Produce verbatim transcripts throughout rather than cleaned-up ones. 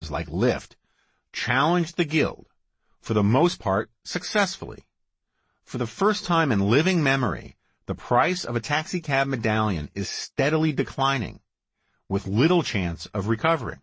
like Lyft challenged the Guild, for the most part successfully. For the first time in living memory, the price of a taxicab medallion is steadily declining, with little chance of recovering.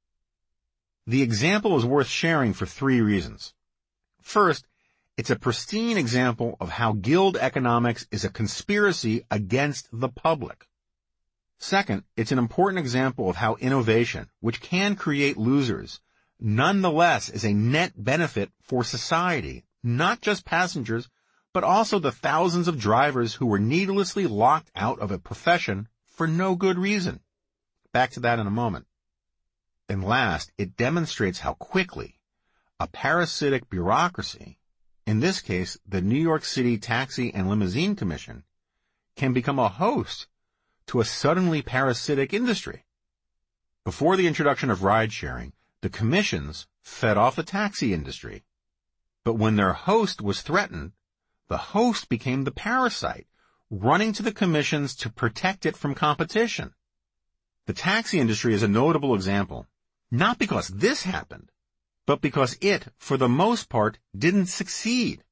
The example is worth sharing for three reasons. First, it's a pristine example of how guild economics is a conspiracy against the public. Second, it's an important example of how innovation, which can create losers, nonetheless is a net benefit for society, not just passengers, but also the thousands of drivers who were needlessly locked out of a profession for no good reason. Back to that in a moment. And last, it demonstrates how quickly a parasitic bureaucracy, in this case the New York City Taxi and Limousine Commission, can become a host to a suddenly parasitic industry. Before the introduction of ride-sharing, the commissions fed off the taxi industry. But when their host was threatened, the host became the parasite, running to the commissions to protect it from competition. The taxi industry is a notable example, not because this happened, but because it, for the most part, didn't succeed.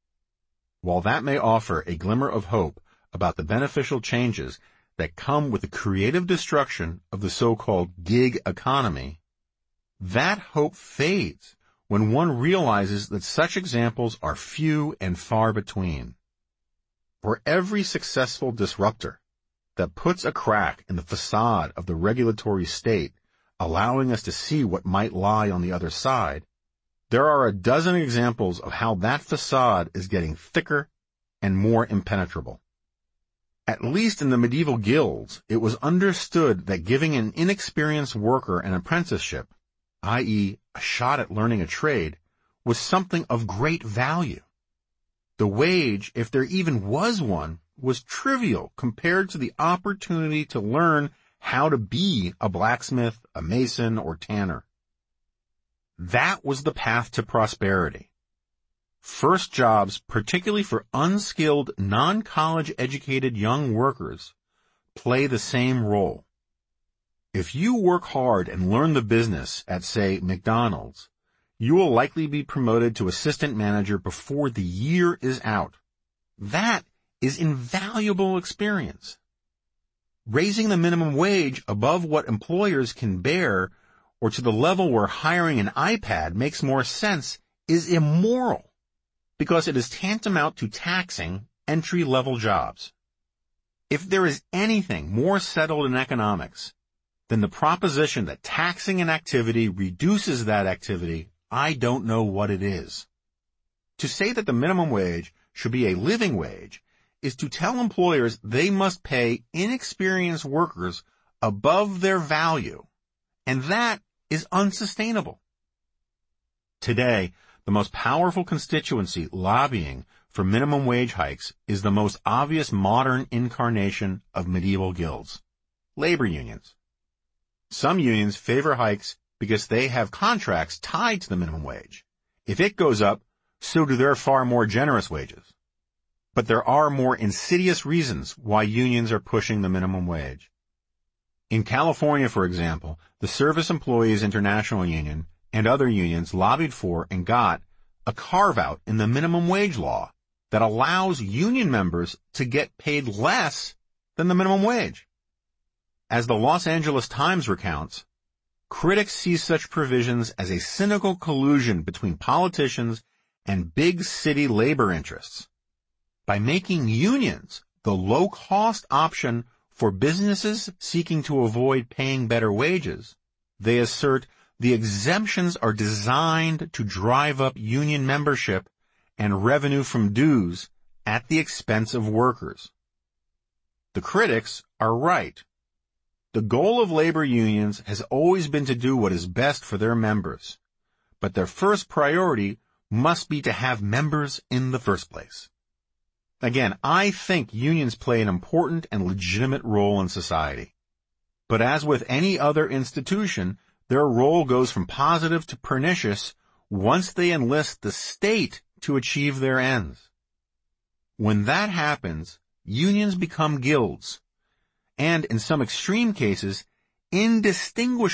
While that may offer a glimmer of hope about the beneficial changes that come with the creative destruction of the so-called gig economy, that hope fades when one realizes that such examples are few and far between. For every successful disruptor that puts a crack in the facade of the regulatory state, allowing us to see what might lie on the other side, there are a dozen examples of how that facade is getting thicker and more impenetrable. At least in the medieval guilds, it was understood that giving an inexperienced worker an apprenticeship, that is, a shot at learning a trade, was something of great value. The wage, if there even was one, was trivial compared to the opportunity to learn how to be a blacksmith, a mason, or tanner. That was the path to prosperity. First jobs, particularly for unskilled, non-college educated young workers, play the same role. If you work hard and learn the business at, say, McDonald's, you will likely be promoted to assistant manager before the year is out. That is invaluable experience. Raising the minimum wage above what employers can bear, or to the level where hiring an iPad makes more sense, is immoral, because it is tantamount to taxing entry-level jobs. If there is anything more settled in economics than the proposition that taxing an activity reduces that activity, I don't know what it is. To say that the minimum wage should be a living wage is to tell employers they must pay inexperienced workers above their value, and that is unsustainable. Today, the most powerful constituency lobbying for minimum wage hikes is the most obvious modern incarnation of medieval guilds, labor unions. Some unions favor hikes because they have contracts tied to the minimum wage. If it goes up, so do their far more generous wages. But there are more insidious reasons why unions are pushing the minimum wage. In California, for example, the Service Employees International Union and other unions lobbied for and got a carve-out in the minimum wage law that allows union members to get paid less than the minimum wage. As the Los Angeles Times recounts, critics see such provisions as a cynical collusion between politicians and big city labor interests. By making unions the low-cost option for businesses seeking to avoid paying better wages, they assert the exemptions are designed to drive up union membership and revenue from dues at the expense of workers. The critics are right. The goal of labor unions has always been to do what is best for their members, but their first priority must be to have members in the first place. Again, I think unions play an important and legitimate role in society. But as with any other institution, their role goes from positive to pernicious once they enlist the state to achieve their ends. When that happens, unions become guilds, and in some extreme cases, indistinguishable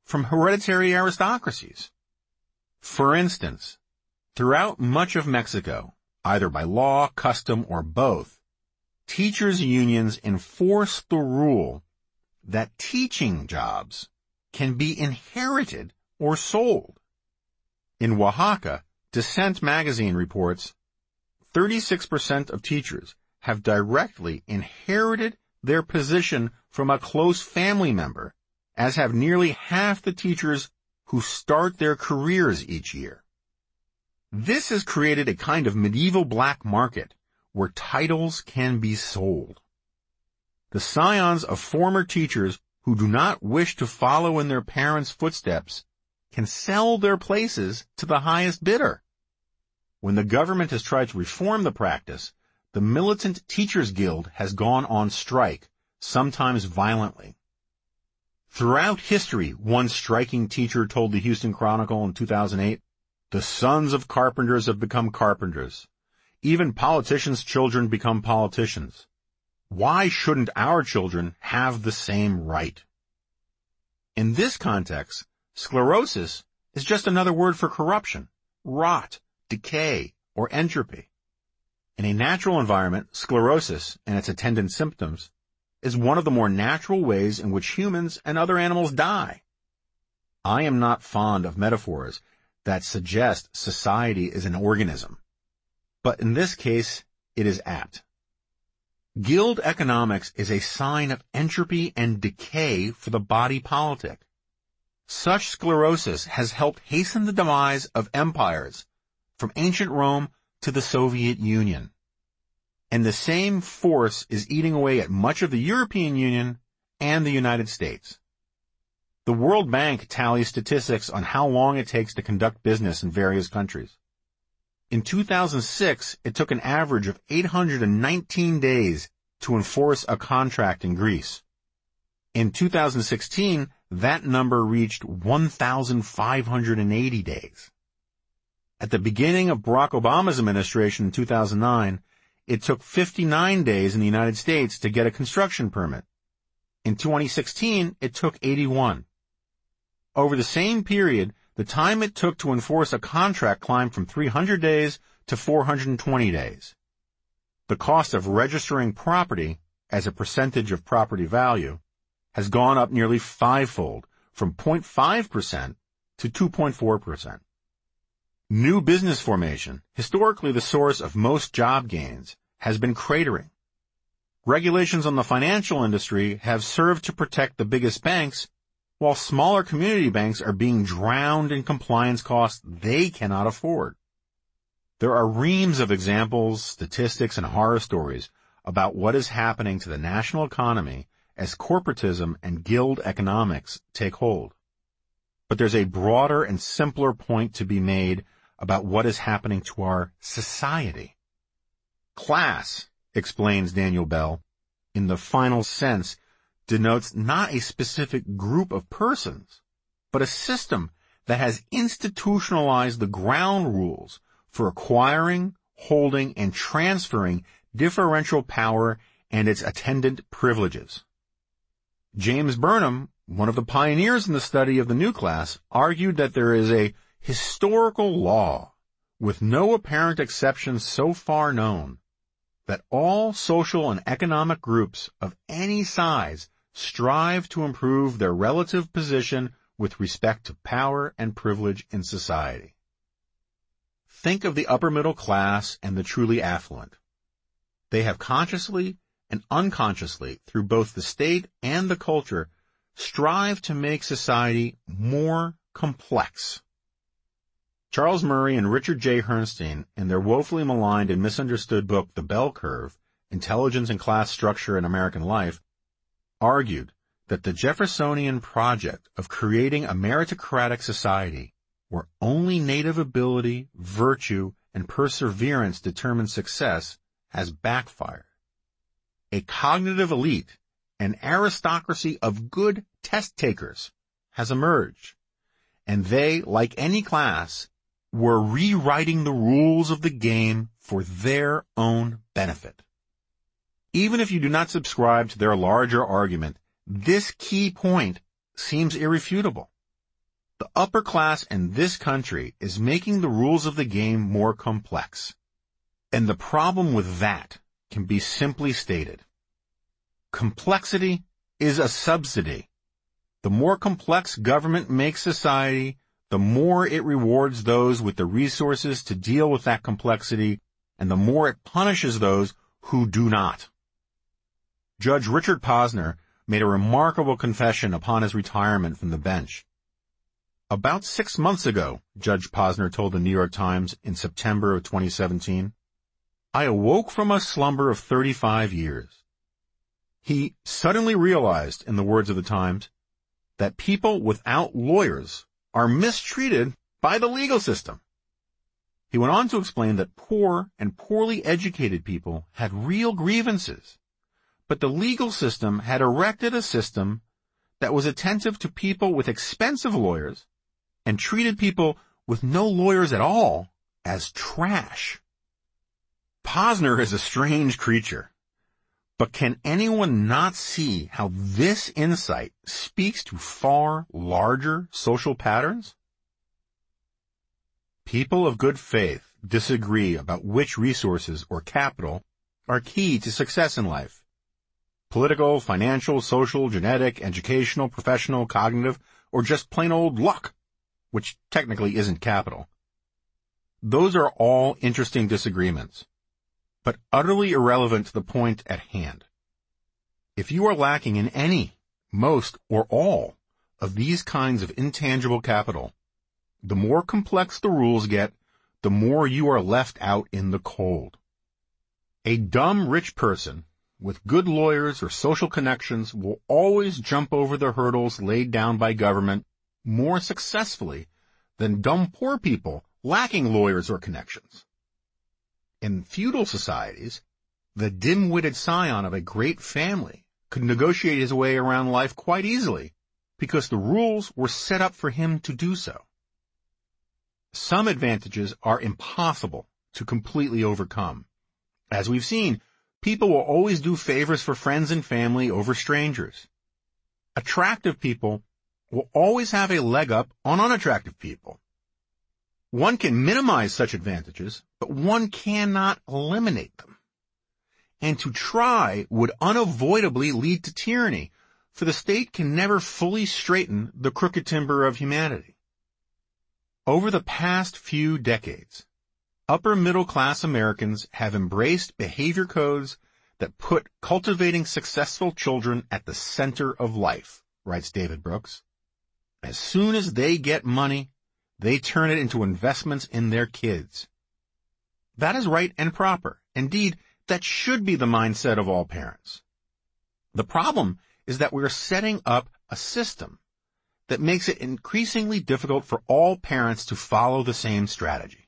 from hereditary aristocracies. For instance, throughout much of Mexico, either by law, custom, or both, teachers' unions enforce the rule that teaching jobs can be inherited or sold. In Oaxaca, Dissent magazine reports thirty-six percent of teachers have directly inherited their position from a close family member, as have nearly half the teachers who start their careers each year. This has created a kind of medieval black market where titles can be sold. The scions of former teachers who do not wish to follow in their parents' footsteps can sell their places to the highest bidder. When the government has tried to reform the practice, the militant Teachers Guild has gone on strike, sometimes violently. Throughout history, one striking teacher told the Houston Chronicle in two thousand eight, "The sons of carpenters have become carpenters. Even politicians' children become politicians. Why shouldn't our children have the same right?" In this context, sclerosis is just another word for corruption, rot, decay, or entropy. In a natural environment, sclerosis and its attendant symptoms is one of the more natural ways in which humans and other animals die. I am not fond of metaphors that suggest society is an organism, but in this case, it is apt. Guild economics is a sign of entropy and decay for the body politic. Such sclerosis has helped hasten the demise of empires, from ancient Rome to the Soviet Union. And the same force is eating away at much of the European Union and the United States. The World Bank tallies statistics on how long it takes to conduct business in various countries. In two thousand six, it took an average of eight hundred nineteen days to enforce a contract in Greece. In two thousand sixteen, that number reached one thousand five hundred eighty days. At the beginning of Barack Obama's administration in two thousand nine, it took fifty-nine days in the United States to get a construction permit. In twenty sixteen, it took eighty-one. Over the same period, the time it took to enforce a contract climbed from three hundred days to four hundred twenty days. The cost of registering property as a percentage of property value has gone up nearly fivefold, from zero point five percent to two point four percent. New business formation, historically the source of most job gains, has been cratering. Regulations on the financial industry have served to protect the biggest banks, while smaller community banks are being drowned in compliance costs they cannot afford. There are reams of examples, statistics, and horror stories about what is happening to the national economy as corporatism and guild economics take hold. But there's a broader and simpler point to be made about what is happening to our society. Class, explains Daniel Bell, in the final sense, denotes not a specific group of persons, but a system that has institutionalized the ground rules for acquiring, holding, and transferring differential power and its attendant privileges. James Burnham, one of the pioneers in the study of the new class, argued that there is a historical law, with no apparent exception so far known, that all social and economic groups of any size strive to improve their relative position with respect to power and privilege in society. Think of the upper middle class and the truly affluent. They have consciously and unconsciously, through both the state and the culture, strive to make society more complex. Charles Murray and Richard J. Herrnstein, in their woefully maligned and misunderstood book, The Bell Curve, Intelligence and Class Structure in American Life, argued that the Jeffersonian project of creating a meritocratic society where only native ability, virtue, and perseverance determine success has backfired. A cognitive elite, an aristocracy of good test takers, has emerged, and they, like any class, were rewriting the rules of the game for their own benefit. Even if you do not subscribe to their larger argument, this key point seems irrefutable. The upper class in this country is making the rules of the game more complex. And the problem with that can be simply stated. Complexity is a subsidy. The more complex government makes society, the more it rewards those with the resources to deal with that complexity, and the more it punishes those who do not. Judge Richard Posner made a remarkable confession upon his retirement from the bench. About six months ago, Judge Posner told the New York Times in September of twenty seventeen, I awoke from a slumber of thirty-five years. He suddenly realized, in the words of the Times, that people without lawyers are mistreated by the legal system. He went on to explain that poor and poorly educated people had real grievances, but the legal system had erected a system that was attentive to people with expensive lawyers and treated people with no lawyers at all as trash. Posner is a strange creature, but can anyone not see how this insight speaks to far larger social patterns? People of good faith disagree about which resources or capital are key to success in life. Political, financial, social, genetic, educational, professional, cognitive, or just plain old luck, which technically isn't capital. Those are all interesting disagreements, but utterly irrelevant to the point at hand. If you are lacking in any, most, or all of these kinds of intangible capital, the more complex the rules get, the more you are left out in the cold. A dumb rich person with good lawyers or social connections will always jump over the hurdles laid down by government more successfully than dumb poor people lacking lawyers or connections. In feudal societies, the dim-witted scion of a great family could negotiate his way around life quite easily because the rules were set up for him to do so. Some advantages are impossible to completely overcome. As we've seen, people will always do favors for friends and family over strangers. Attractive people will always have a leg up on unattractive people. One can minimize such advantages, but one cannot eliminate them. And to try would unavoidably lead to tyranny, for the state can never fully straighten the crooked timber of humanity. Over the past few decades, upper-middle-class Americans have embraced behavior codes that put cultivating successful children at the center of life, writes David Brooks. As soon as they get money, they turn it into investments in their kids. That is right and proper. Indeed, that should be the mindset of all parents. The problem is that we are setting up a system that makes it increasingly difficult for all parents to follow the same strategy.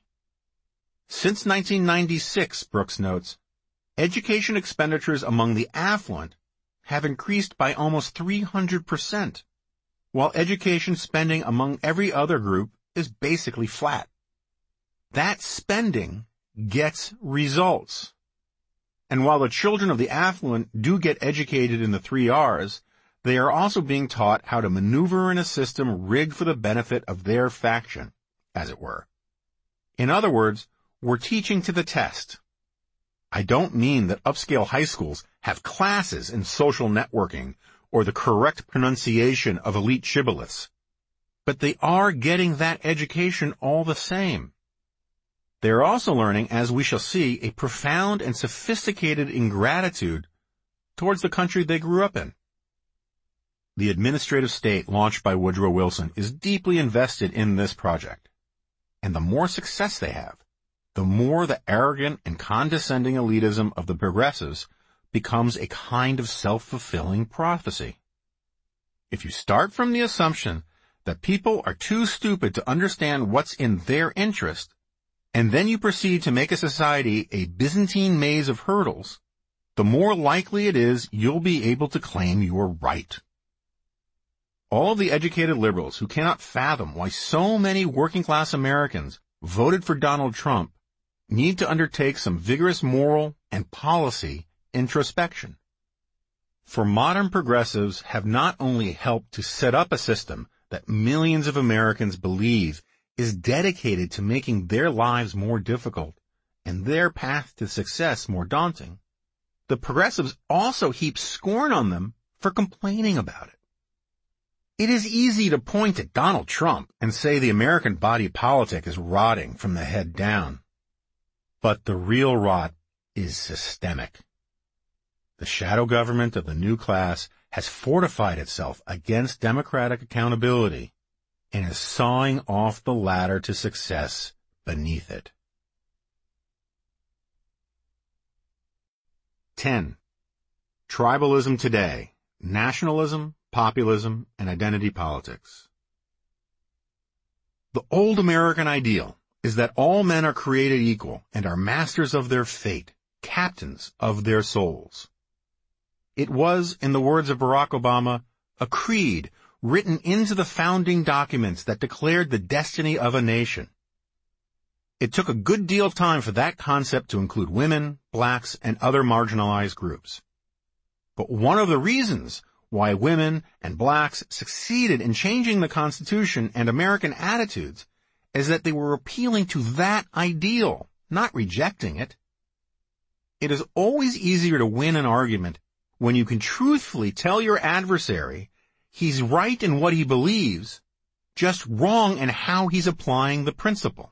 Since nineteen ninety-six, Brooks notes, education expenditures among the affluent have increased by almost three hundred percent, while education spending among every other group is basically flat. That spending gets results. And while the children of the affluent do get educated in the three R's, they are also being taught how to maneuver in a system rigged for the benefit of their faction, as it were. In other words, we're teaching to the test. I don't mean that upscale high schools have classes in social networking or the correct pronunciation of elite shibboleths, but they are getting that education all the same. They are also learning, as we shall see, a profound and sophisticated ingratitude towards the country they grew up in. The administrative state launched by Woodrow Wilson is deeply invested in this project. And the more success they have, the more the arrogant and condescending elitism of the progressives becomes a kind of self-fulfilling prophecy. If you start from the assumption that people are too stupid to understand what's in their interest, and then you proceed to make a society a Byzantine maze of hurdles, the more likely it is you'll be able to claim you're right. All of the educated liberals who cannot fathom why so many working-class Americans voted for Donald Trump need to undertake some vigorous moral and policy introspection. For modern progressives have not only helped to set up a system that millions of Americans believe is dedicated to making their lives more difficult and their path to success more daunting, the progressives also heap scorn on them for complaining about it. It is easy to point at Donald Trump and say the American body politic is rotting from the head down. But the real rot is systemic. The shadow government of the new class has fortified itself against democratic accountability and is sawing off the ladder to success beneath it. ten. Tribalism today: nationalism, populism, and identity politics. The old American ideal is that all men are created equal and are masters of their fate, captains of their souls. It was, in the words of Barack Obama, a creed written into the founding documents that declared the destiny of a nation. It took a good deal of time for that concept to include women, blacks, and other marginalized groups. But one of the reasons why women and blacks succeeded in changing the Constitution and American attitudes is that they were appealing to that ideal, not rejecting it. It is always easier to win an argument when you can truthfully tell your adversary he's right in what he believes, just wrong in how he's applying the principle.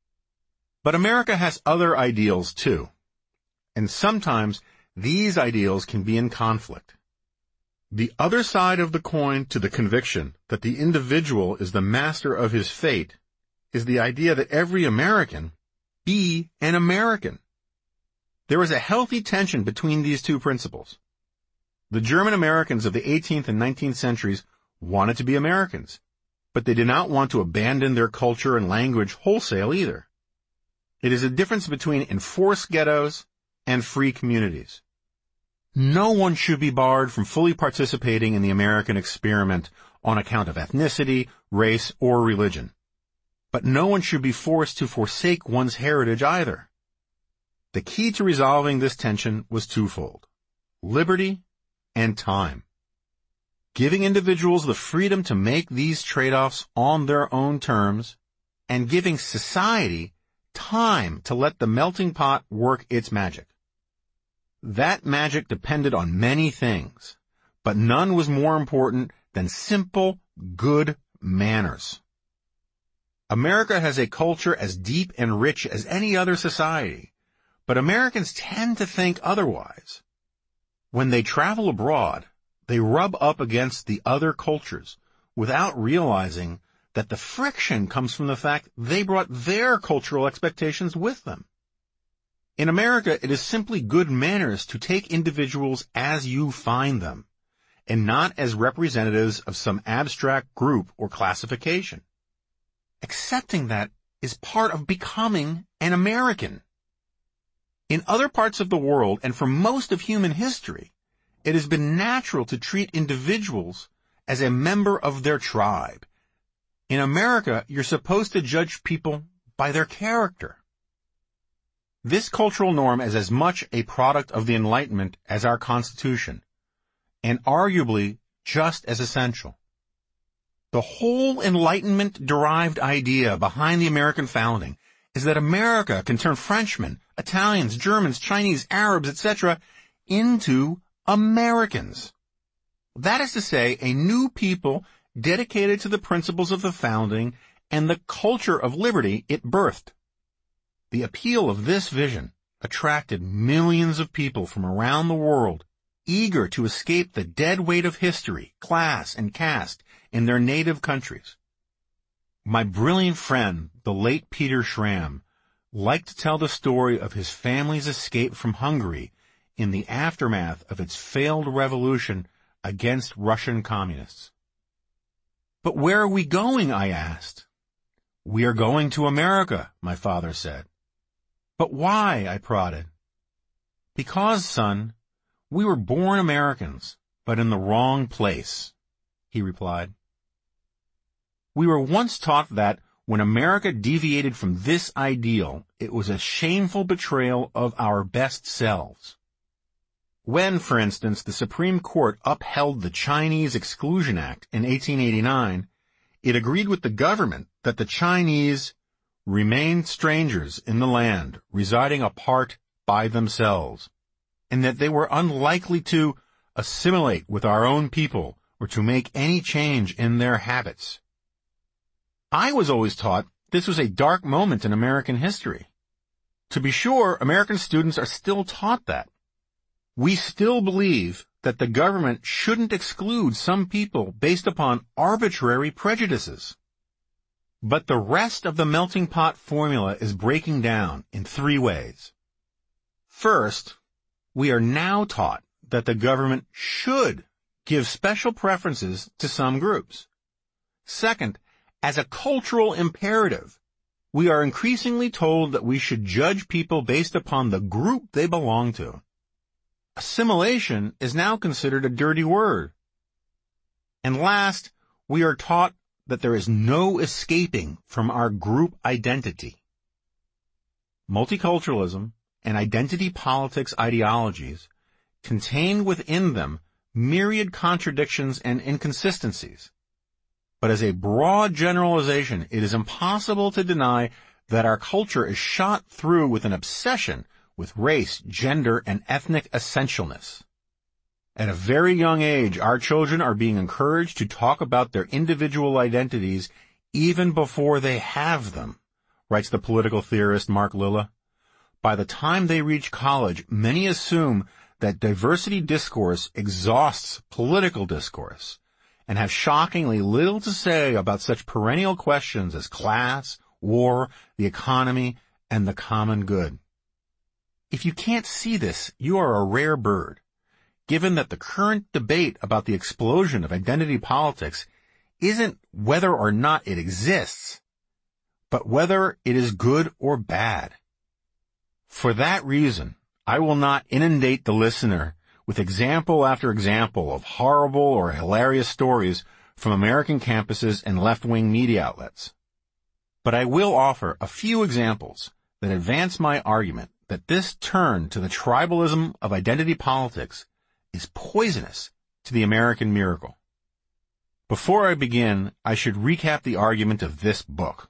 But America has other ideals too, and sometimes these ideals can be in conflict. The other side of the coin to the conviction that the individual is the master of his fate is the idea that every American be an American. There is a healthy tension between these two principles. The German Americans of the eighteenth and nineteenth centuries wanted to be Americans, but they did not want to abandon their culture and language wholesale either. It is a difference between enforced ghettos and free communities. No one should be barred from fully participating in the American experiment on account of ethnicity, race, or religion. But no one should be forced to forsake one's heritage either. The key to resolving this tension was twofold: liberty and time. Giving individuals the freedom to make these trade-offs on their own terms, and giving society time to let the melting pot work its magic. That magic depended on many things, but none was more important than simple, good manners. America has a culture as deep and rich as any other society, but Americans tend to think otherwise. When they travel abroad, they rub up against the other cultures without realizing that the friction comes from the fact they brought their cultural expectations with them. In America, it is simply good manners to take individuals as you find them, and not as representatives of some abstract group or classification. Accepting that is part of becoming an American. In other parts of the world, and for most of human history, it has been natural to treat individuals as a member of their tribe. In America, you're supposed to judge people by their character. This cultural norm is as much a product of the Enlightenment as our Constitution, and arguably just as essential. The whole Enlightenment-derived idea behind the American founding is that America can turn Frenchmen, Italians, Germans, Chinese, Arabs, et cetera into Americans. That is to say, a new people dedicated to the principles of the founding and the culture of liberty it birthed. The appeal of this vision attracted millions of people from around the world, eager to escape the dead weight of history, class, and caste in their native countries. My brilliant friend, the late Peter Schramm, liked to tell the story of his family's escape from Hungary in the aftermath of its failed revolution against Russian communists. "But where are we going?" I asked. "We are going to America," my father said. "But why?" I prodded. "Because, son, we were born Americans, but in the wrong place," he replied. We were once taught that when America deviated from this ideal, it was a shameful betrayal of our best selves. When, for instance, the Supreme Court upheld the Chinese Exclusion Act in eighteen eighty-nine, It agreed with the government that the Chinese remained strangers in the land, residing apart by themselves, and that they were unlikely to assimilate with our own people or to make any change in their habits. I was always taught this was a dark moment in American history. To be sure, American students are still taught that. We still believe that the government shouldn't exclude some people based upon arbitrary prejudices. But the rest of the melting pot formula is breaking down in three ways. First, we are now taught that the government should give special preferences to some groups. Second, as a cultural imperative, we are increasingly told that we should judge people based upon the group they belong to. Assimilation is now considered a dirty word. And last, we are taught that there is no escaping from our group identity. Multiculturalism and identity politics ideologies contain within them myriad contradictions and inconsistencies. But as a broad generalization, it is impossible to deny that our culture is shot through with an obsession with race, gender, and ethnic essentialness. At a very young age, our children are being encouraged to talk about their individual identities even before they have them, writes the political theorist Mark Lilla. By the time they reach college, many assume that diversity discourse exhausts political discourse, and have shockingly little to say about such perennial questions as class, war, the economy, and the common good. If you can't see this, you are a rare bird, given that the current debate about the explosion of identity politics isn't whether or not it exists, but whether it is good or bad. For that reason, I will not inundate the listener with example after example of horrible or hilarious stories from American campuses and left-wing media outlets. But I will offer a few examples that advance my argument that this turn to the tribalism of identity politics is poisonous to the American miracle. Before I begin, I should recap the argument of this book.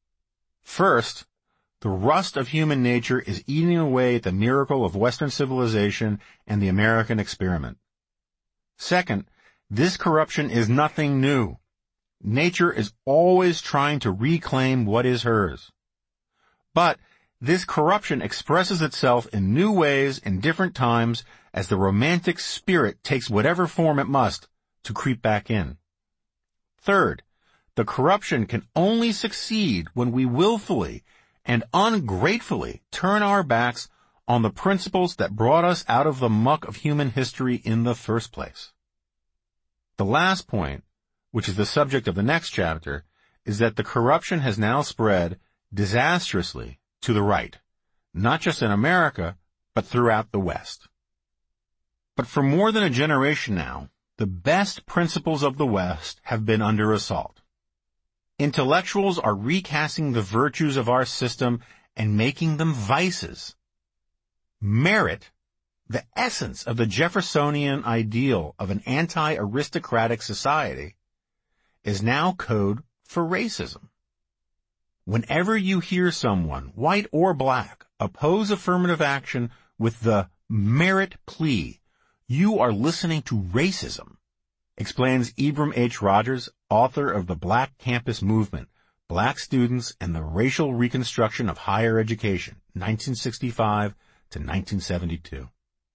First, the rust of human nature is eating away at the miracle of Western civilization and the American experiment. Second, this corruption is nothing new. Nature is always trying to reclaim what is hers. But this corruption expresses itself in new ways in different times as the romantic spirit takes whatever form it must to creep back in. Third, the corruption can only succeed when we willfully and ungratefully turn our backs on the principles that brought us out of the muck of human history in the first place. The last point, which is the subject of the next chapter, is that the corruption has now spread disastrously to the right, not just in America, but throughout the West. But for more than a generation now, the best principles of the West have been under assault. Intellectuals are recasting the virtues of our system and making them vices. Merit, the essence of the Jeffersonian ideal of an anti-aristocratic society, is now code for racism. Whenever you hear someone, white or black, oppose affirmative action with the merit plea, you are listening to racism, explains Ibram H. Rogers, author of The Black Campus Movement, Black Students and the Racial Reconstruction of Higher Education, nineteen sixty-five to nineteen seventy-two.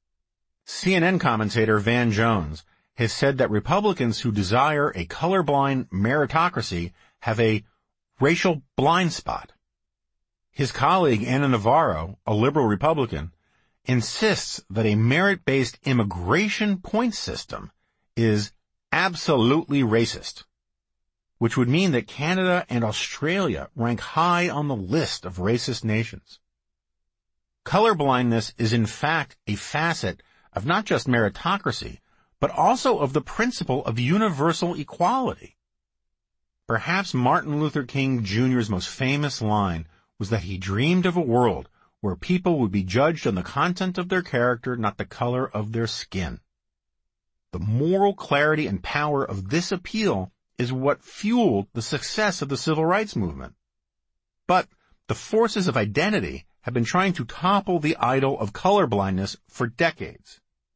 C N N commentator Van Jones has said that Republicans who desire a colorblind meritocracy have a racial blind spot. His colleague Ana Navarro, a liberal Republican, insists that a merit-based immigration point system is absolutely racist, which would mean that Canada and Australia rank high on the list of racist nations. Colorblindness is in fact a facet of not just meritocracy, but also of the principle of universal equality. Perhaps Martin Luther King Junior's most famous line was that he dreamed of a world where people would be judged on the content of their character, not the color of their skin. The moral clarity and power of this appeal is what fueled the success of the civil rights movement. But the forces of identity have been trying to topple the idol of colorblindness for decades.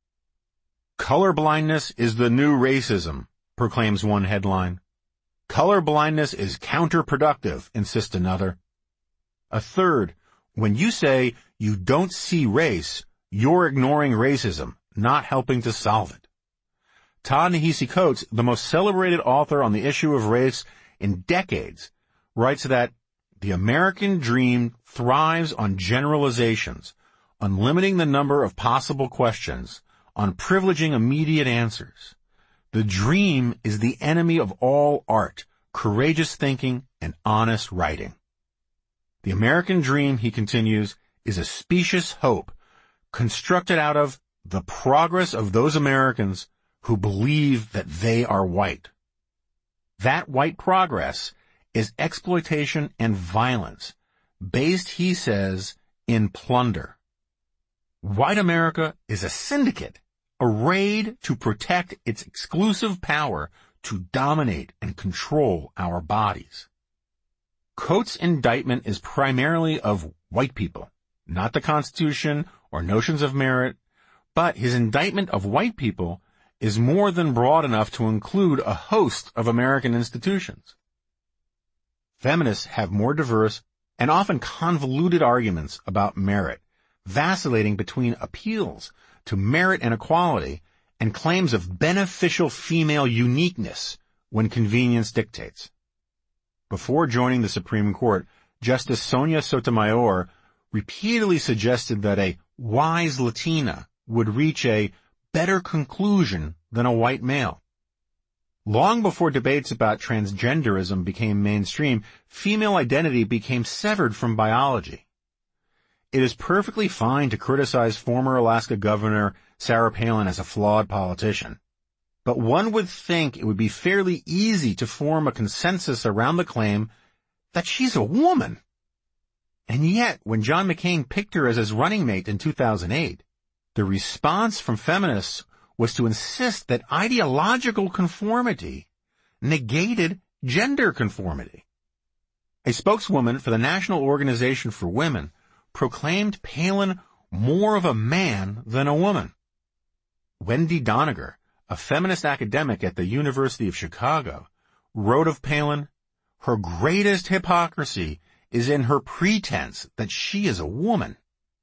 Colorblindness is the new racism, proclaims one headline. Colorblindness is counterproductive, insists another. A third, when you say you don't see race, you're ignoring racism, not helping to solve it. Ta-Nehisi Coates, the most celebrated author on the issue of race in decades, writes that the American dream thrives on generalizations, on limiting the number of possible questions, on privileging immediate answers. The dream is the enemy of all art, courageous thinking, and honest writing. The American dream, he continues, is a specious hope constructed out of the progress of those Americans who believe that they are white. That white progress is exploitation and violence, based, he says, in plunder. White America is a syndicate arrayed to protect its exclusive power to dominate and control our bodies. Coates' indictment is primarily of white people, not the Constitution or notions of merit, but his indictment of white people is more than broad enough to include a host of American institutions. Feminists have more diverse and often convoluted arguments about merit, vacillating between appeals to merit and equality and claims of beneficial female uniqueness when convenience dictates. Before joining the Supreme Court, Justice Sonia Sotomayor repeatedly suggested that a wise Latina would reach a better conclusion than a white male. Long before debates about transgenderism became mainstream, female identity became severed from biology. It is perfectly fine to criticize former Alaska Governor Sarah Palin as a flawed politician, but one would think it would be fairly easy to form a consensus around the claim that she's a woman. And yet, when John McCain picked her as his running mate in two thousand eight, the response from feminists was to insist that ideological conformity negated gender conformity. A spokeswoman for the National Organization for Women proclaimed Palin more of a man than a woman. Wendy Doniger, a feminist academic at the University of Chicago, wrote of Palin, "Her greatest hypocrisy is in her pretense that she is a woman."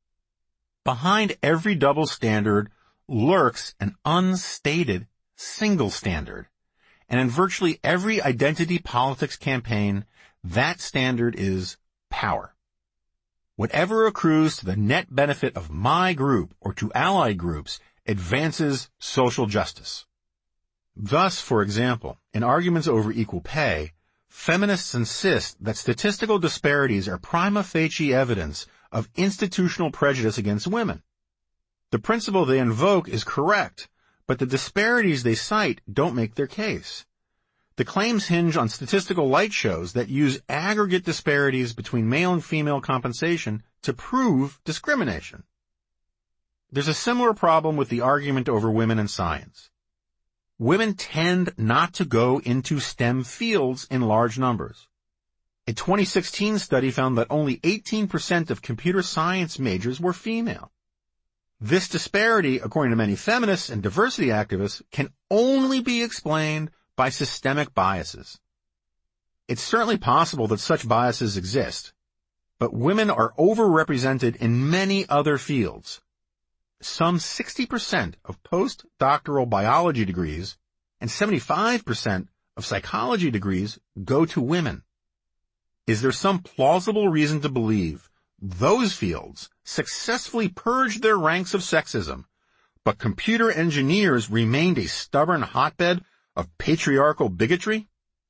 Behind every double standard lurks an unstated single standard. And in virtually every identity politics campaign, that standard is power. Whatever accrues to the net benefit of my group or to allied groups advances social justice. Thus, for example, in arguments over equal pay, feminists insist that statistical disparities are prima facie evidence of institutional prejudice against women. The principle they invoke is correct, but the disparities they cite don't make their case. The claims hinge on statistical light shows that use aggregate disparities between male and female compensation to prove discrimination. There's a similar problem with the argument over women in science. Women tend not to go into STEM fields in large numbers. A twenty sixteen study found that only eighteen percent of computer science majors were female. This disparity, according to many feminists and diversity activists, can only be explained by systemic biases. It's certainly possible that such biases exist, but women are overrepresented in many other fields. Some sixty percent of postdoctoral biology degrees and seventy-five percent of psychology degrees go to women. Is there some plausible reason to believe those fields successfully purged their ranks of sexism, but computer engineers remained a stubborn hotbed of patriarchal bigotry?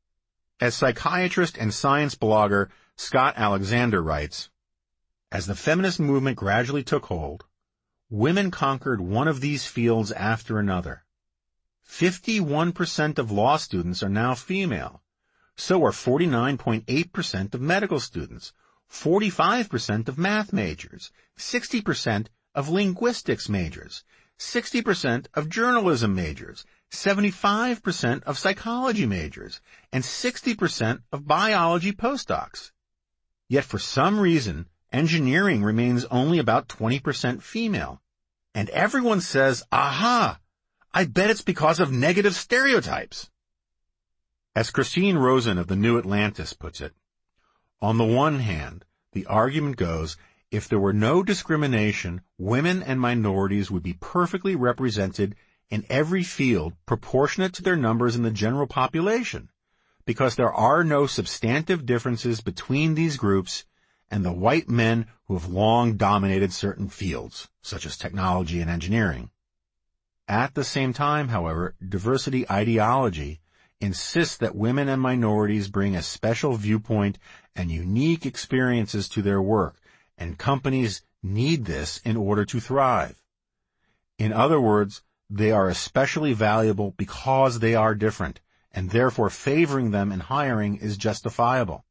As psychiatrist and science blogger Scott Alexander writes, as the feminist movement gradually took hold, women conquered one of these fields after another. fifty-one percent of law students are now female. So are forty-nine point eight percent of medical students, forty-five percent of math majors, sixty percent of linguistics majors, sixty percent of journalism majors, seventy-five percent of psychology majors, and sixty percent of biology postdocs. Yet for some reason, engineering remains only about twenty percent female. And everyone says, aha, I bet it's because of negative stereotypes. As Christine Rosen of the New Atlantis puts it, on the one hand, the argument goes, if there were no discrimination, women and minorities would be perfectly represented in every field proportionate to their numbers in the general population, because there are no substantive differences between these groups and the white men who have long dominated certain fields, such as technology and engineering. At the same time, however, diversity ideology insists that women and minorities bring a special viewpoint and unique experiences to their work, and companies need this in order to thrive. In other words, they are especially valuable because they are different, and therefore favoring them in hiring is justifiable.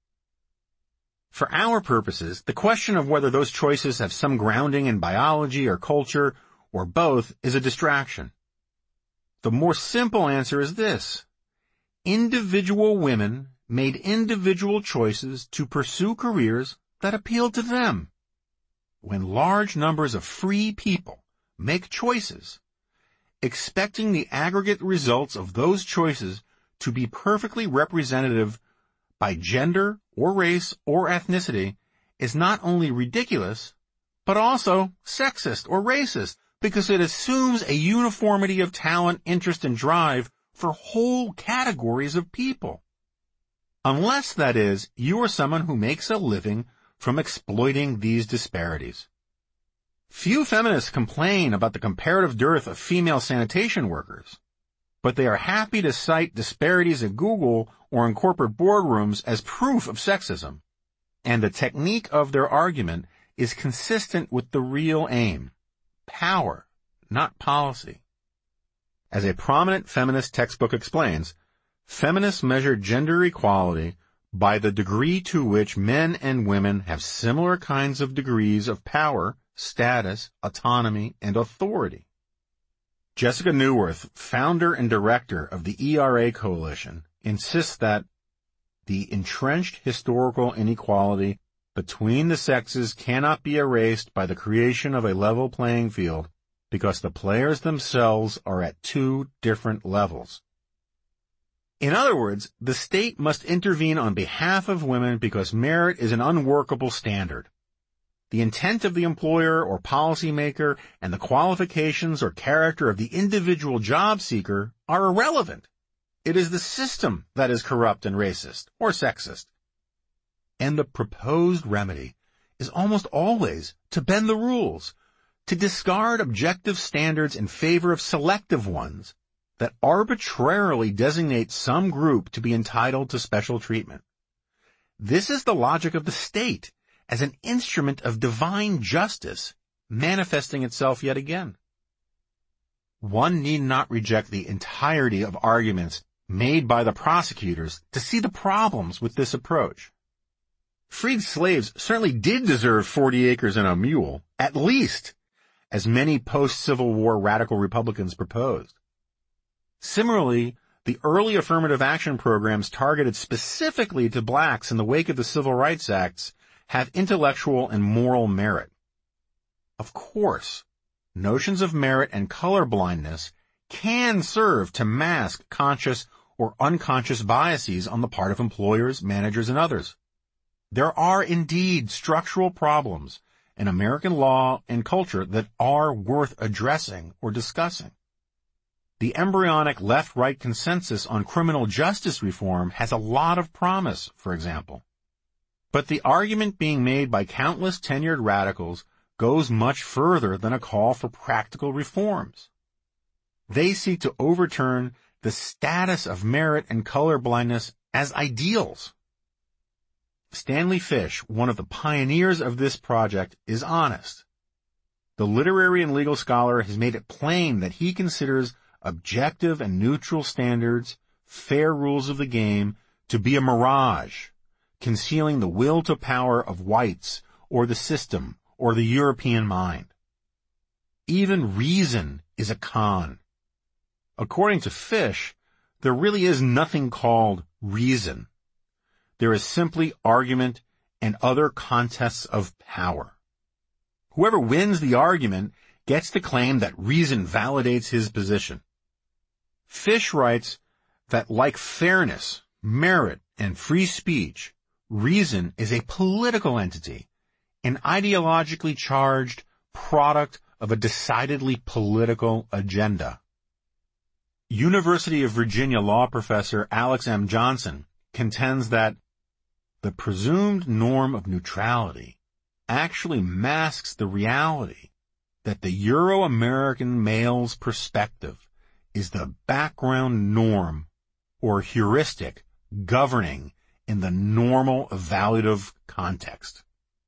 For our purposes, the question of whether those choices have some grounding in biology or culture, or both, is a distraction. The more simple answer is this. Individual women made individual choices to pursue careers that appealed to them. When large numbers of free people make choices, expecting the aggregate results of those choices to be perfectly representative by gender or race or ethnicity is not only ridiculous, but also sexist or racist, because it assumes a uniformity of talent, interest, and drive for whole categories of people. Unless, that is, you are someone who makes a living from exploiting these disparities. Few feminists complain about the comparative dearth of female sanitation workers, but they are happy to cite disparities at Google or in corporate boardrooms as proof of sexism. And the technique of their argument is consistent with the real aim: power, not policy. As a prominent feminist textbook explains, feminists measure gender equality by the degree to which men and women have similar kinds of degrees of power, status, autonomy, and authority. Jessica Neuwirth, founder and director of the E R A Coalition, insists that the entrenched historical inequality between the sexes cannot be erased by the creation of a level playing field because the players themselves are at two different levels. In other words, the state must intervene on behalf of women because merit is an unworkable standard. The intent of the employer or policymaker and the qualifications or character of the individual job seeker are irrelevant. It is the system that is corrupt and racist or sexist. And the proposed remedy is almost always to bend the rules, to discard objective standards in favor of selective ones that arbitrarily designate some group to be entitled to special treatment. This is the logic of the state as an instrument of divine justice manifesting itself yet again. One need not reject the entirety of arguments made by the prosecutors to see the problems with this approach. Freed slaves certainly did deserve forty acres and a mule, at least, as many post-Civil War radical Republicans proposed. Similarly, the early affirmative action programs targeted specifically to blacks in the wake of the Civil Rights Acts have intellectual and moral merit. Of course, notions of merit and colorblindness can serve to mask conscious or unconscious biases on the part of employers, managers, and others. There are indeed structural problems in American law and culture that are worth addressing or discussing. The embryonic left-right consensus on criminal justice reform has a lot of promise, for example. But the argument being made by countless tenured radicals goes much further than a call for practical reforms. They seek to overturn the status of merit and colorblindness as ideals. Stanley Fish, one of the pioneers of this project, is honest. The literary and legal scholar has made it plain that he considers objective and neutral standards, fair rules of the game, to be a mirage, concealing the will to power of whites or the system or the European mind. Even reason is a con. According to Fish, there really is nothing called reason. There is simply argument and other contests of power. Whoever wins the argument gets to claim that reason validates his position. Fish writes that like fairness, merit, and free speech, reason is a political entity, an ideologically charged product of a decidedly political agenda. University of Virginia law professor Alex M. Johnson contends that the presumed norm of neutrality actually masks the reality that the Euro-American male's perspective is the background norm or heuristic governing in the normal evaluative context.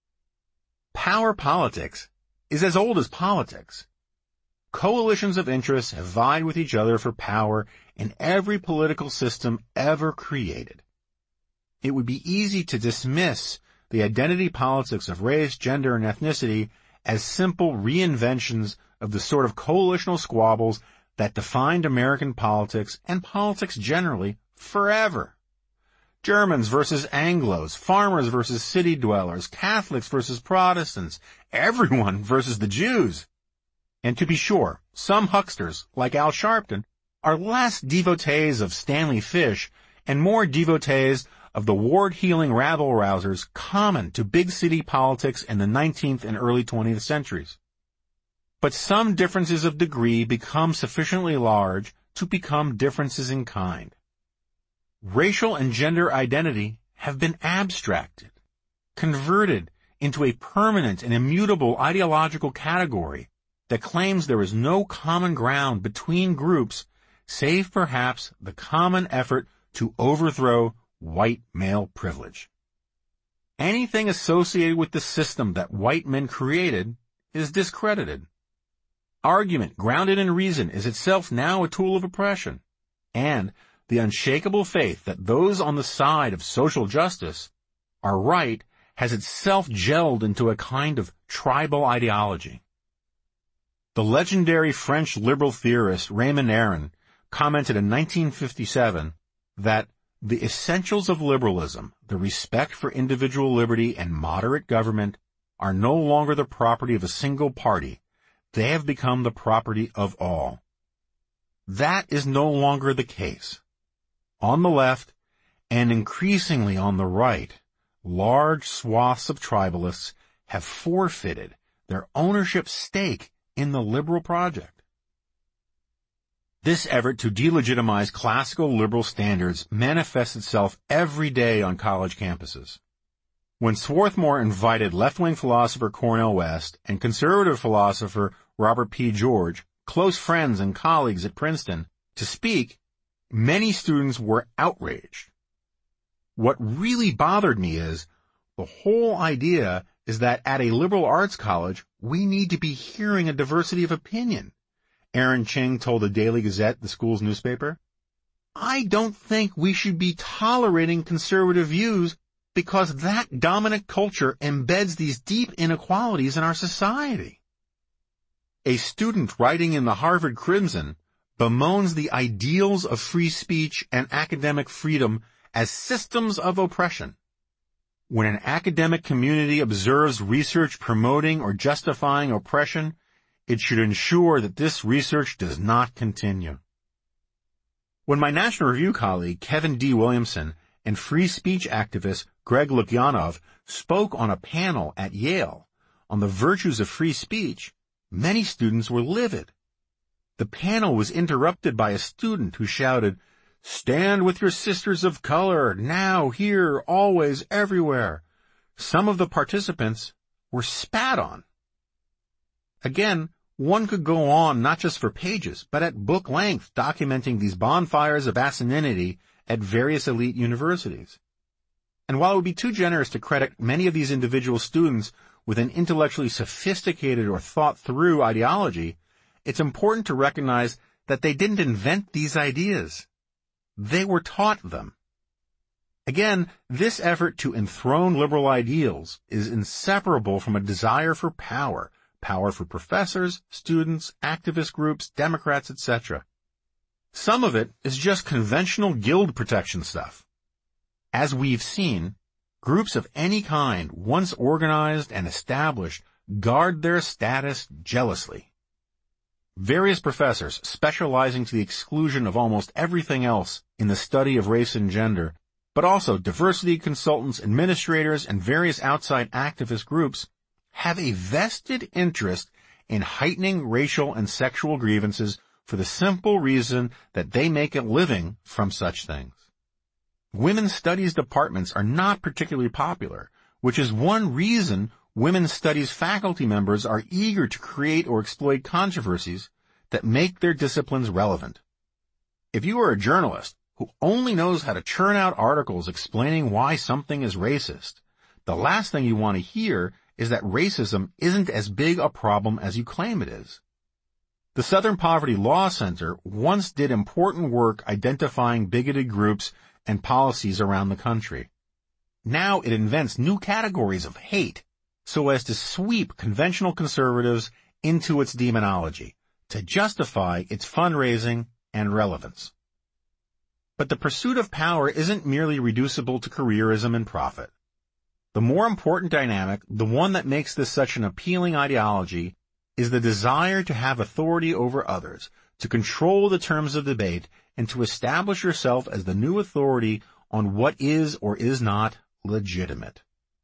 Power politics is as old as politics. Coalitions of interest have vied with each other for power in every political system ever created. It would be easy to dismiss the identity politics of race, gender, and ethnicity as simple reinventions of the sort of coalitional squabbles that defined American politics and politics generally forever. Germans versus Anglos, farmers versus city dwellers, Catholics versus Protestants, everyone versus the Jews. And to be sure, some hucksters, like Al Sharpton, are less devotees of Stanley Fish and more devotees of the ward-heeling rabble-rousers common to big city politics in the nineteenth and early twentieth centuries. But some differences of degree become sufficiently large to become differences in kind. Racial and gender identity have been abstracted, converted into a permanent and immutable ideological category that claims there is no common ground between groups save perhaps the common effort to overthrow white male privilege. Anything associated with the system that white men created is discredited. Argument grounded in reason is itself now a tool of oppression, and the unshakable faith that those on the side of social justice are right has itself gelled into a kind of tribal ideology. The legendary French liberal theorist Raymond Aron commented in nineteen fifty-seven that the essentials of liberalism, the respect for individual liberty and moderate government, are no longer the property of a single party. They have become the property of all. That is no longer the case. On the left, and increasingly on the right, large swaths of tribalists have forfeited their ownership stake in the liberal project. This effort to delegitimize classical liberal standards manifests itself every day on college campuses. When Swarthmore invited left-wing philosopher Cornel West and conservative philosopher Robert P. George, close friends and colleagues at Princeton, to speak, many students were outraged. What really bothered me is the whole idea is that at a liberal arts college, we need to be hearing a diversity of opinion, Aaron Ching told the Daily Gazette, the school's newspaper. I don't think we should be tolerating conservative views because that dominant culture embeds these deep inequalities in our society. A student writing in the Harvard Crimson bemoans the ideals of free speech and academic freedom as systems of oppression. When an academic community observes research promoting or justifying oppression, it should ensure that this research does not continue. When my National Review colleague Kevin D. Williamson and free speech activist Greg Lukyanov spoke on a panel at Yale on the virtues of free speech, many students were livid. The panel was interrupted by a student who shouted, "Stand with your sisters of color, now, here, always, everywhere." Some of the participants were spat on. Again, one could go on not just for pages, but at book length documenting these bonfires of asininity at various elite universities. And while it would be too generous to credit many of these individual students with an intellectually sophisticated or thought-through ideology, it's important to recognize that they didn't invent these ideas. They were taught them. Again, this effort to enthrone liberal ideals is inseparable from a desire for power, power for professors, students, activist groups, Democrats, et cetera. Some of it is just conventional guild protection stuff. As we've seen, groups of any kind, once organized and established, guard their status jealously. Various professors, specializing to the exclusion of almost everything else in the study of race and gender, but also diversity consultants, administrators, and various outside activist groups, have a vested interest in heightening racial and sexual grievances for the simple reason that they make a living from such things. Women's studies departments are not particularly popular, which is one reason women's studies faculty members are eager to create or exploit controversies that make their disciplines relevant. If you are a journalist who only knows how to churn out articles explaining why something is racist, the last thing you want to hear is that racism isn't as big a problem as you claim it is. The Southern Poverty Law Center once did important work identifying bigoted groups and policies around the country. Now it invents new categories of hate so as to sweep conventional conservatives into its demonology, to justify its fundraising and relevance. But the pursuit of power isn't merely reducible to careerism and profit. The more important dynamic, the one that makes this such an appealing ideology, is the desire to have authority over others, to control the terms of debate, and to establish yourself as the new authority on what is or is not legitimate.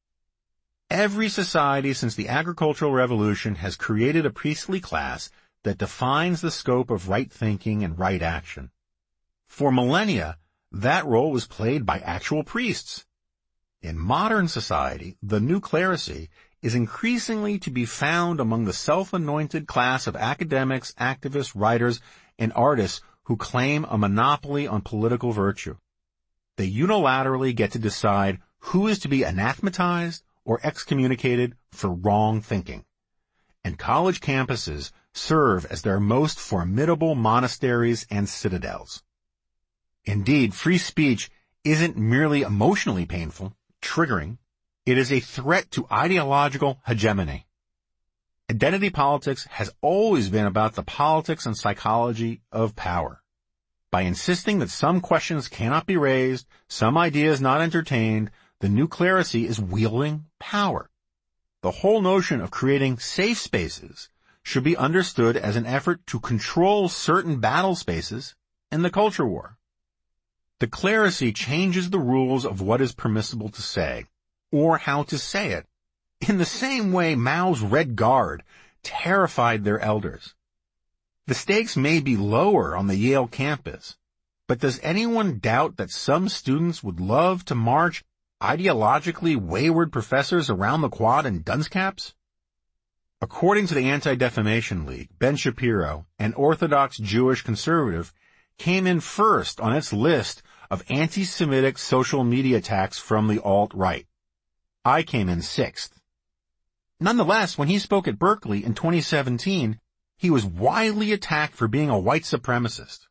Every society since the agricultural revolution has created a priestly class that defines the scope of right thinking and right action. For millennia, that role was played by actual priests. In modern society, the new clerisy is increasingly to be found among the self-anointed class of academics, activists, writers, and artists who claim a monopoly on political virtue. They unilaterally get to decide who is to be anathematized or excommunicated for wrong thinking. And college campuses serve as their most formidable monasteries and citadels. Indeed, free speech isn't merely emotionally painful, triggering. It is a threat to ideological hegemony. Identity politics has always been about the politics and psychology of power. By insisting that some questions cannot be raised, some ideas not entertained, the new clerisy is wielding power. The whole notion of creating safe spaces should be understood as an effort to control certain battle spaces in the culture war. The clerisy changes the rules of what is permissible to say, or how to say it, in the same way Mao's Red Guard terrified their elders. The stakes may be lower on the Yale campus, but does anyone doubt that some students would love to march ideologically wayward professors around the quad in dunce caps? According to the Anti-Defamation League, Ben Shapiro, an Orthodox Jewish conservative, came in first on its list of anti-Semitic social media attacks from the alt-right. I came in sixth. Nonetheless, when he spoke at Berkeley in twenty seventeen, he was widely attacked for being a white supremacist.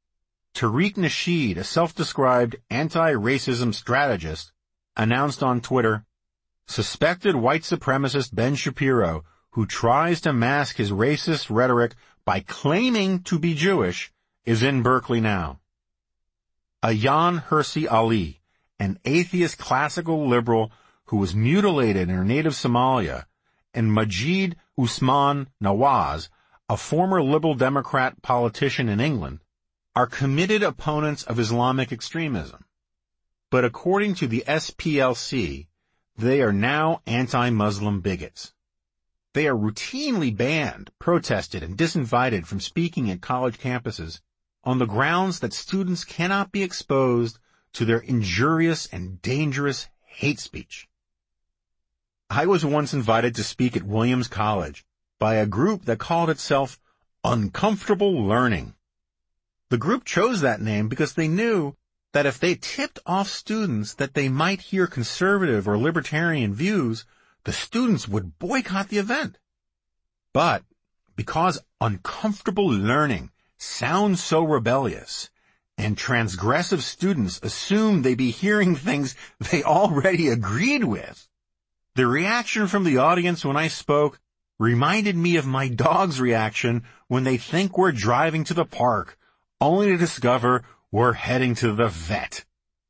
Tariq Nasheed, a self-described anti-racism strategist, announced on Twitter, "Suspected white supremacist Ben Shapiro, who tries to mask his racist rhetoric by claiming to be Jewish, is in Berkeley now." Ayaan Hirsi Ali, an atheist classical liberal who was mutilated in her native Somalia, and Majid Usman Nawaz, a former Liberal Democrat politician in England, are committed opponents of Islamic extremism. But according to the S P L C, they are now anti-Muslim bigots. They are routinely banned, protested, and disinvited from speaking at college campuses on the grounds that students cannot be exposed to their injurious and dangerous hate speech. I was once invited to speak at Williams College by a group that called itself Uncomfortable Learning. The group chose that name because they knew that if they tipped off students that they might hear conservative or libertarian views, the students would boycott the event. But because uncomfortable learning sounds so rebellious, and transgressive students assume they be hearing things they already agreed with, the reaction from the audience when I spoke reminded me of my dog's reaction when they think we're driving to the park, only to discover we're heading to the vet.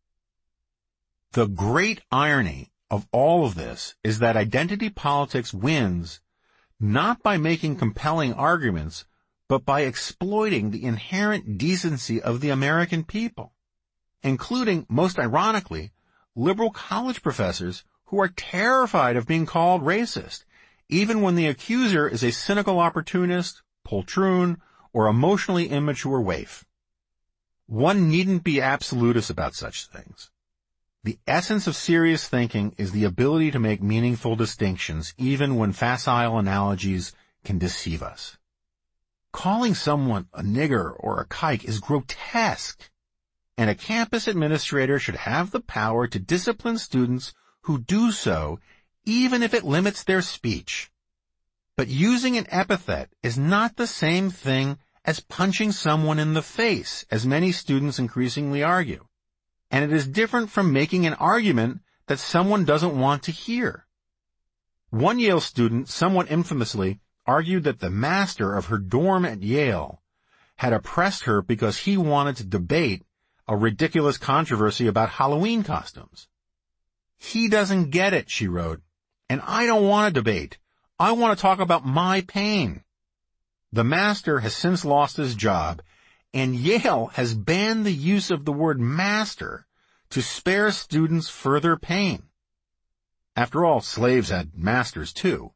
The great irony of all of this is that identity politics wins not by making compelling arguments, but by exploiting the inherent decency of the American people, including, most ironically, liberal college professors who are terrified of being called racist, even when the accuser is a cynical opportunist, poltroon, or emotionally immature waif. One needn't be absolutist about such things. The essence of serious thinking is the ability to make meaningful distinctions, even when facile analogies can deceive us. Calling someone a nigger or a kike is grotesque, and a campus administrator should have the power to discipline students who do so, even if it limits their speech. But using an epithet is not the same thing as punching someone in the face, as many students increasingly argue. And it is different from making an argument that someone doesn't want to hear. One Yale student, somewhat infamously, argued that the master of her dorm at Yale had oppressed her because he wanted to debate a ridiculous controversy about Halloween costumes. He doesn't get it, she wrote, and I don't want to debate. I want to talk about my pain. The master has since lost his job, and Yale has banned the use of the word master to spare students further pain. After all, slaves had masters too.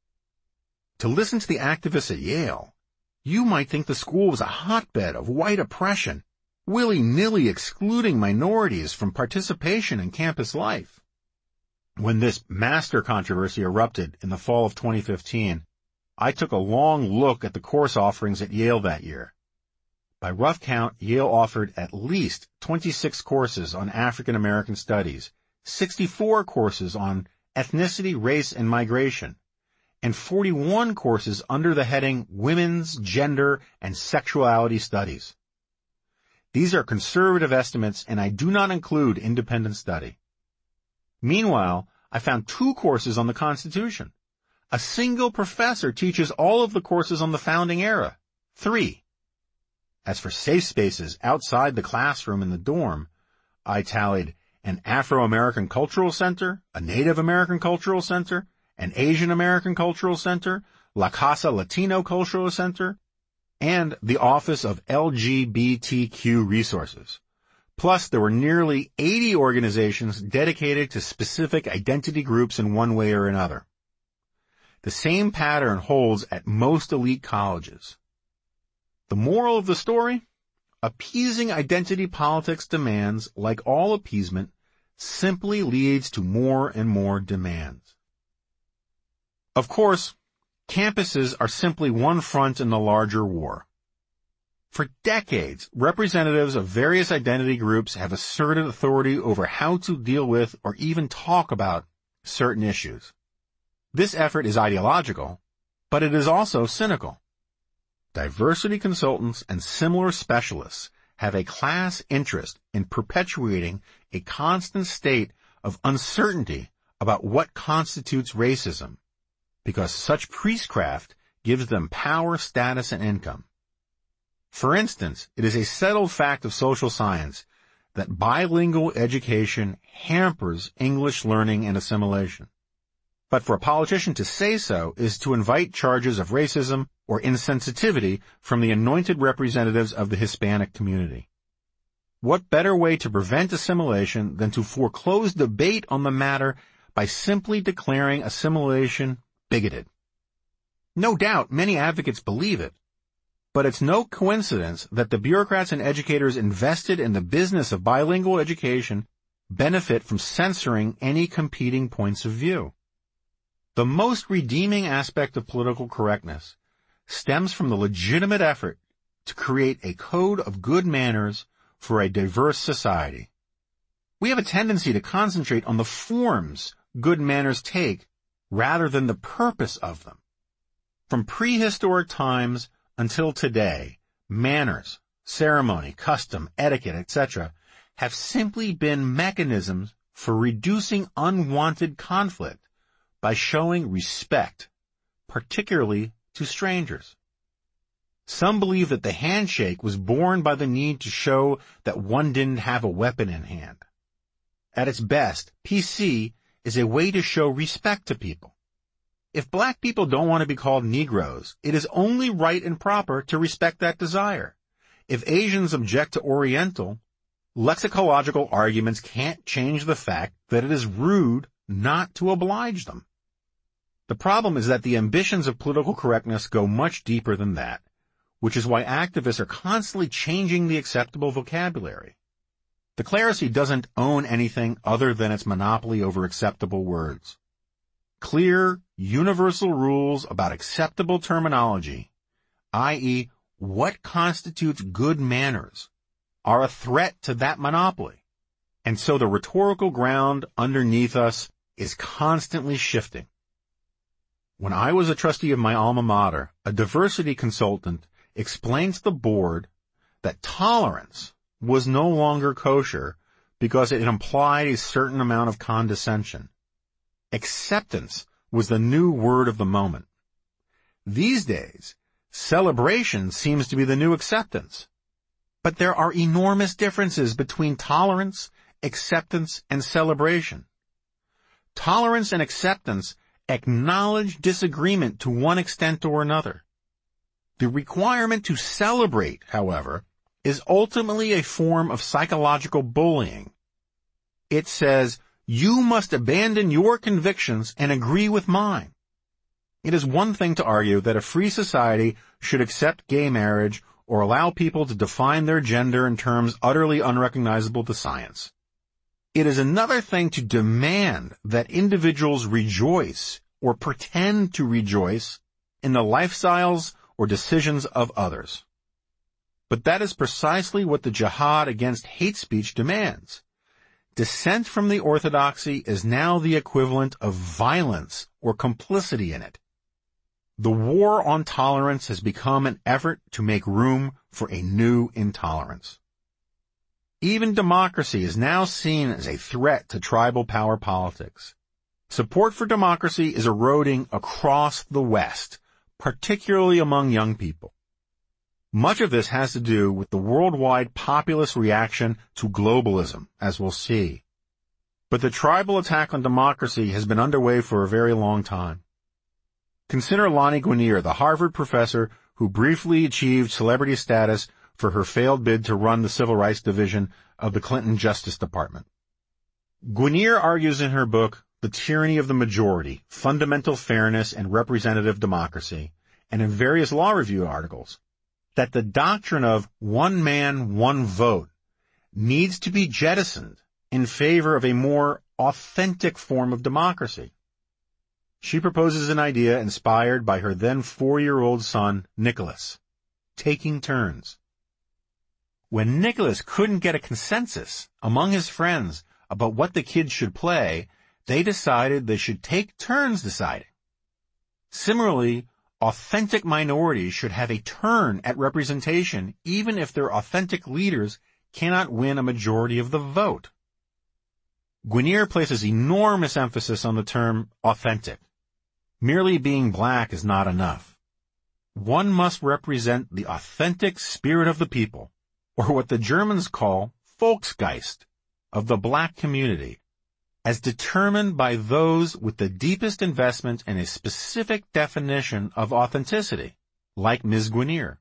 To listen to the activists at Yale, you might think the school was a hotbed of white oppression, willy-nilly excluding minorities from participation in campus life. When this master controversy erupted in the fall of twenty fifteen, I took a long look at the course offerings at Yale that year. By rough count, Yale offered at least twenty-six courses on African American studies, sixty-four courses on ethnicity, race, and migration, and forty-one courses under the heading Women's, Gender, and Sexuality Studies. These are conservative estimates, and I do not include independent study. Meanwhile, I found two courses on the Constitution. A single professor teaches all of the courses on the founding era. Three. As for safe spaces outside the classroom in the dorm, I tallied an Afro-American Cultural Center, a Native American Cultural Center, an Asian American Cultural Center, La Casa Latino Cultural Center, and the Office of L G B T Q Resources. Plus, there were nearly eighty organizations dedicated to specific identity groups in one way or another. The same pattern holds at most elite colleges. The moral of the story? Appeasing identity politics demands, like all appeasement, simply leads to more and more demands. Of course, campuses are simply one front in the larger war. For decades, representatives of various identity groups have asserted authority over how to deal with or even talk about certain issues. This effort is ideological, but it is also cynical. Diversity consultants and similar specialists have a class interest in perpetuating a constant state of uncertainty about what constitutes racism, because such priestcraft gives them power, status, and income. For instance, it is a settled fact of social science that bilingual education hampers English learning and assimilation. But for a politician to say so is to invite charges of racism or insensitivity from the anointed representatives of the Hispanic community. What better way to prevent assimilation than to foreclose debate on the matter by simply declaring assimilation bigoted? No doubt many advocates believe it, but it's no coincidence that the bureaucrats and educators invested in the business of bilingual education benefit from censoring any competing points of view. The most redeeming aspect of political correctness stems from the legitimate effort to create a code of good manners for a diverse society. We have a tendency to concentrate on the forms good manners take rather than the purpose of them. From prehistoric times until today, manners, ceremony, custom, etiquette, et cetera have simply been mechanisms for reducing unwanted conflict by showing respect, particularly to strangers. Some believe that the handshake was born by the need to show that one didn't have a weapon in hand. At its best, P C is a way to show respect to people. If black people don't want to be called Negroes, it is only right and proper to respect that desire. If Asians object to Oriental, lexicological arguments can't change the fact that it is rude not to oblige them. The problem is that the ambitions of political correctness go much deeper than that, which is why activists are constantly changing the acceptable vocabulary. The clerisy doesn't own anything other than its monopoly over acceptable words. Clear, universal rules about acceptable terminology, that is, what constitutes good manners, are a threat to that monopoly. And so the rhetorical ground underneath us is constantly shifting. When I was a trustee of my alma mater, a diversity consultant explained to the board that tolerance was no longer kosher because it implied a certain amount of condescension. Acceptance was the new word of the moment. These days, celebration seems to be the new acceptance. But there are enormous differences between tolerance, acceptance, and celebration. Tolerance and acceptance acknowledge disagreement to one extent or another. The requirement to celebrate, however, is ultimately a form of psychological bullying. It says, you must abandon your convictions and agree with mine. It is one thing to argue that a free society should accept gay marriage or allow people to define their gender in terms utterly unrecognizable to science. It is another thing to demand that individuals rejoice or pretend to rejoice in the lifestyles or decisions of others. But that is precisely what the jihad against hate speech demands. Dissent from the orthodoxy is now the equivalent of violence or complicity in it. The war on tolerance has become an effort to make room for a new intolerance. Even democracy is now seen as a threat to tribal power politics. Support for democracy is eroding across the West, particularly among young people. Much of this has to do with the worldwide populist reaction to globalism, as we'll see. But the tribal attack on democracy has been underway for a very long time. Consider Lani Guinier, the Harvard professor who briefly achieved celebrity status for her failed bid to run the Civil Rights Division of the Clinton Justice Department. Guinier argues in her book, The Tyranny of the Majority, Fundamental Fairness and Representative Democracy, and in various law review articles, that the doctrine of one man, one vote needs to be jettisoned in favor of a more authentic form of democracy. She proposes an idea inspired by her then four-year-old son, Nicholas, taking turns. When Nicholas couldn't get a consensus among his friends about what the kids should play, they decided they should take turns deciding. Similarly, authentic minorities should have a turn at representation even if their authentic leaders cannot win a majority of the vote. Guinier places enormous emphasis on the term authentic. Merely being black is not enough. One must represent the authentic spirit of the people, or what the Germans call Volksgeist, of the black community, as determined by those with the deepest investment in a specific definition of authenticity, like Miz Guinier.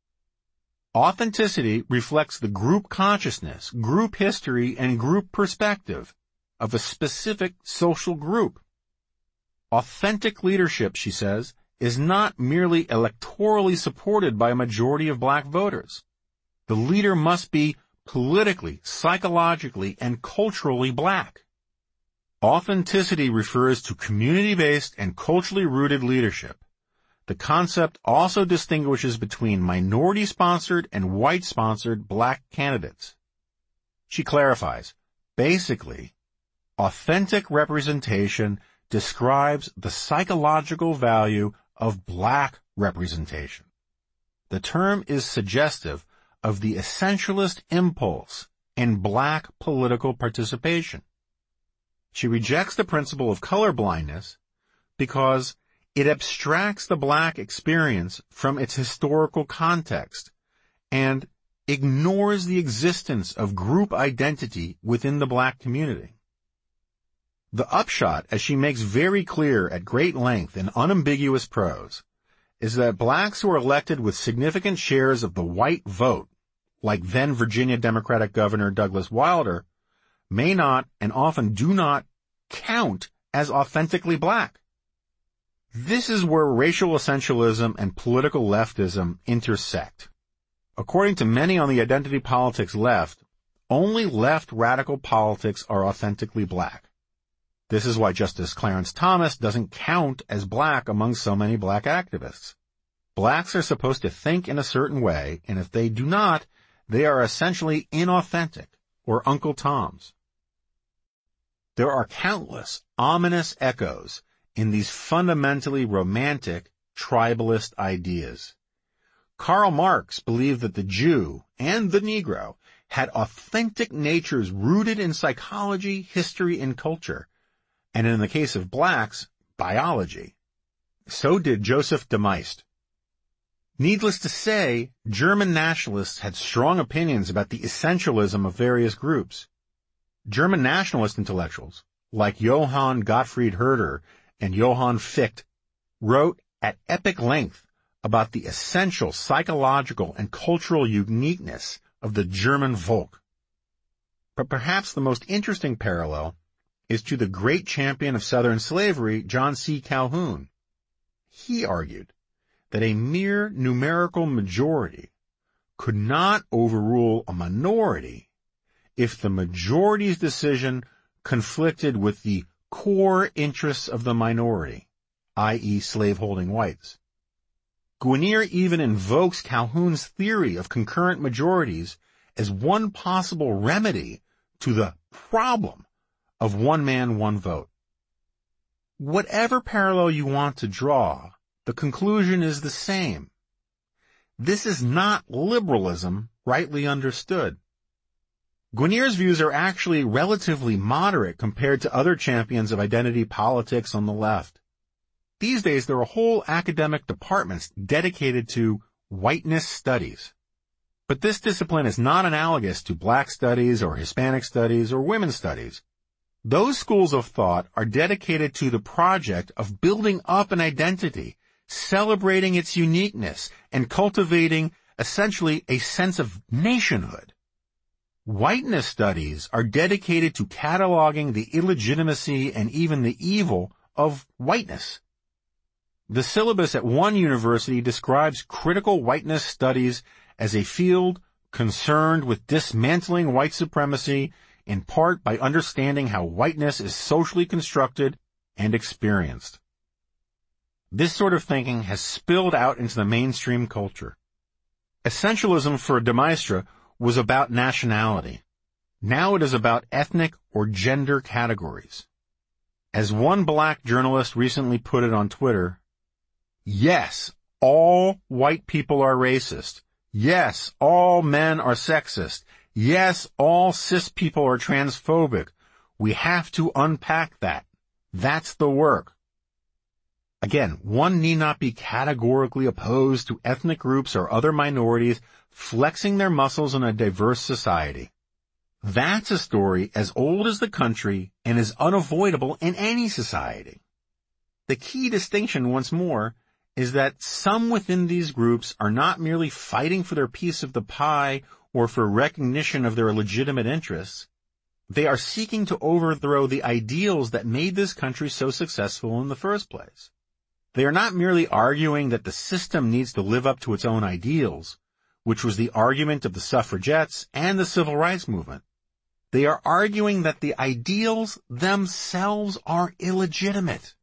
Authenticity reflects the group consciousness, group history, and group perspective of a specific social group. Authentic leadership, she says, is not merely electorally supported by a majority of black voters. The leader must be politically, psychologically, and culturally black. Authenticity refers to community-based and culturally rooted leadership. The concept also distinguishes between minority-sponsored and white-sponsored black candidates. She clarifies, basically, authentic representation describes the psychological value of black representation. The term is suggestive of the essentialist impulse in black political participation. She rejects the principle of colorblindness because It abstracts the black experience from its historical context and ignores the existence of group identity within the black community. The upshot, as she makes very clear at great length in unambiguous prose, is that blacks who are elected with significant shares of the white vote, like then Virginia Democratic Governor Douglas Wilder, may not and often do not count as authentically black. This is where racial essentialism and political leftism intersect. According to many on the identity politics left, only left radical politics are authentically black. This is why Justice Clarence Thomas doesn't count as black among so many black activists. Blacks are supposed to think in a certain way, and if they do not, they are essentially inauthentic, or Uncle Toms. There are countless ominous echoes in these fundamentally romantic, tribalist ideas. Karl Marx believed that the Jew and the Negro had authentic natures rooted in psychology, history, and culture, and in the case of blacks, biology. So did Joseph de Maistre. Needless to say, German nationalists had strong opinions about the essentialism of various groups. German nationalist intellectuals, like Johann Gottfried Herder and Johann Fichte, wrote at epic length about the essential psychological and cultural uniqueness of the German Volk. But perhaps the most interesting parallel is to the great champion of Southern slavery, John C. Calhoun. He argued that a mere numerical majority could not overrule a minority if the majority's decision conflicted with the core interests of the minority, that is slaveholding whites. Guinier even invokes Calhoun's theory of concurrent majorities as one possible remedy to the problem of one man, one vote. Whatever parallel you want to draw, the conclusion is the same. This is not liberalism rightly understood. Guinier's views are actually relatively moderate compared to other champions of identity politics on the left. These days, there are whole academic departments dedicated to whiteness studies. But this discipline is not analogous to black studies or Hispanic studies or women's studies. Those schools of thought are dedicated to the project of building up an identity, celebrating its uniqueness, and cultivating essentially a sense of nationhood. Whiteness studies are dedicated to cataloging the illegitimacy and even the evil of whiteness. The syllabus at one university describes critical whiteness studies as a field concerned with dismantling white supremacy, in part by understanding how whiteness is socially constructed and experienced. This sort of thinking has spilled out into the mainstream culture. Essentialism for de Maistre was about nationality. Now it is about ethnic or gender categories. As one black journalist recently put it on Twitter, yes, all white people are racist. Yes, all men are sexist. Yes, all cis people are transphobic. We have to unpack that. That's the work. Again, one need not be categorically opposed to ethnic groups or other minorities flexing their muscles in a diverse society. That's a story as old as the country and is unavoidable in any society. The key distinction, once more, is that some within these groups are not merely fighting for their piece of the pie or for recognition of their legitimate interests. They are seeking to overthrow the ideals that made this country so successful in the first place. They are not merely arguing that the system needs to live up to its own ideals, which was the argument of the suffragettes and the civil rights movement. They are arguing that the ideals themselves are illegitimate.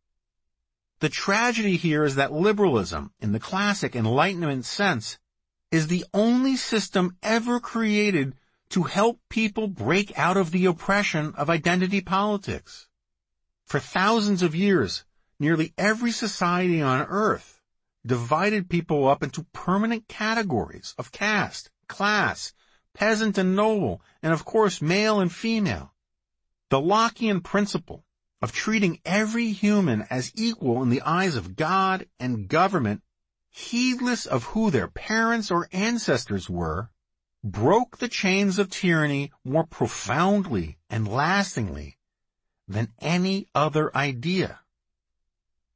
The tragedy here is that liberalism, in the classic Enlightenment sense, is the only system ever created to help people break out of the oppression of identity politics. For thousands of years, nearly every society on earth divided people up into permanent categories of caste, class, peasant and noble, and of course male and female. The Lockean principle, of treating every human as equal in the eyes of God and government, heedless of who their parents or ancestors were, broke the chains of tyranny more profoundly and lastingly than any other idea.